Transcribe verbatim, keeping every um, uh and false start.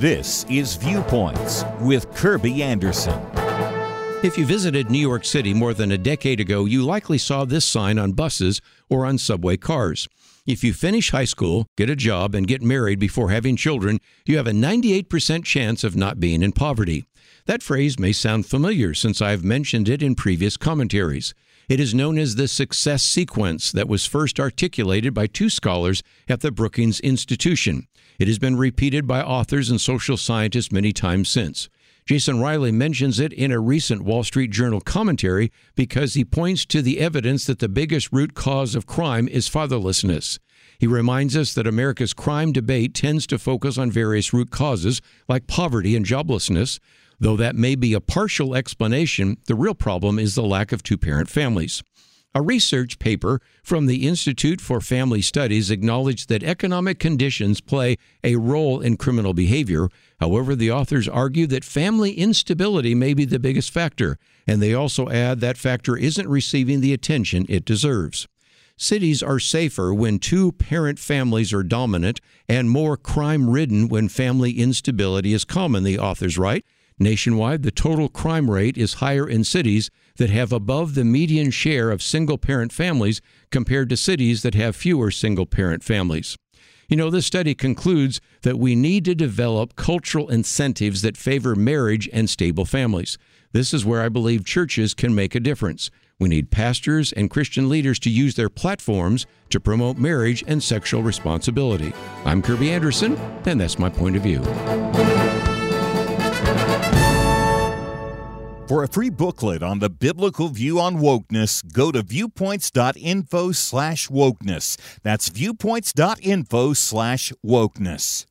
This is Viewpoints with Kirby Anderson. If you visited New York City more than a decade ago, you likely saw this sign on buses or on subway cars. If you finish high school, get a job, and get married before having children, you have a ninety-eight percent chance of not being in poverty. That phrase may sound familiar since I've mentioned it in previous commentaries. It is known as the success sequence that was first articulated by two scholars at the Brookings Institution. It has been repeated by authors and social scientists many times since. Jason Riley mentions it in a recent Wall Street Journal commentary because he points to the evidence that the biggest root cause of crime is fatherlessness. He reminds us that America's crime debate tends to focus on various root causes like poverty and joblessness. Though that may be a partial explanation, the real problem is the lack of two-parent families. A research paper from the Institute for Family Studies acknowledged that economic conditions play a role in criminal behavior. However, the authors argue that family instability may be the biggest factor, and they also add that factor isn't receiving the attention it deserves. Cities are safer when two-parent families are dominant and more crime-ridden when family instability is common, the authors write. Nationwide, the total crime rate is higher in cities that have above the median share of single-parent families compared to cities that have fewer single-parent families. You know, this study concludes that we need to develop cultural incentives that favor marriage and stable families. This is where I believe churches can make a difference. We need pastors and Christian leaders to use their platforms to promote marriage and sexual responsibility. I'm Kirby Anderson, and that's my point of view. For a free booklet on the biblical view on wokeness, go to viewpoints.info slash wokeness. That's viewpoints.info slash wokeness.